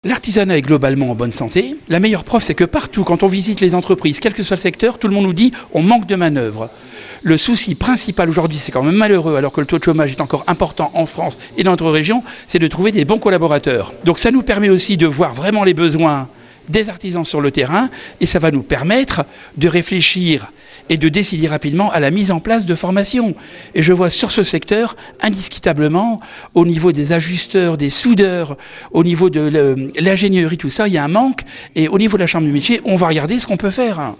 L'artisanat est globalement en bonne santé. La meilleure preuve, c'est que partout, quand on visite les entreprises, quel que soit le secteur, tout le monde nous dit on manque de manœuvre. Le souci principal aujourd'hui, c'est quand même malheureux, alors que le taux de chômage est encore important en France et dans notre région, c'est de trouver des bons collaborateurs. Donc ça nous permet aussi de voir vraiment les besoins des artisans sur le terrain et ça va nous permettre de réfléchir et de décider rapidement à la mise en place de formations. Et je vois sur ce secteur, indiscutablement, au niveau des ajusteurs, des soudeurs, au niveau de l'ingénierie, tout ça, il y a un manque. Et au niveau de la chambre du métier, on va regarder ce qu'on peut faire.